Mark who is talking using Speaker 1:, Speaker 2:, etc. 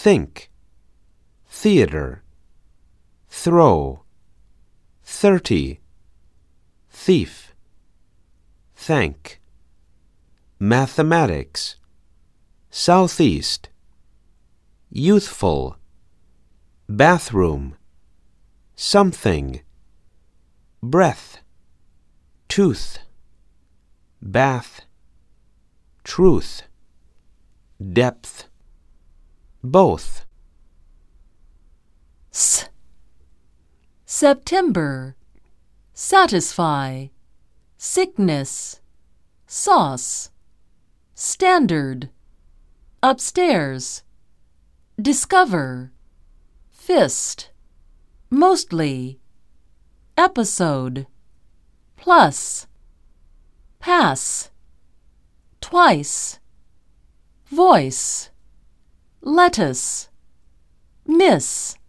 Speaker 1: think, theater, throw, 30, thief, thank, mathematics, southeast, youthful, bathroom, something, breath, tooth, bath, truth, depth, both.
Speaker 2: September, satisfy, sickness, sauce, standard, upstairs, discover, fist, mostly, episode, plus, pass, twice, voice, lettuce, miss.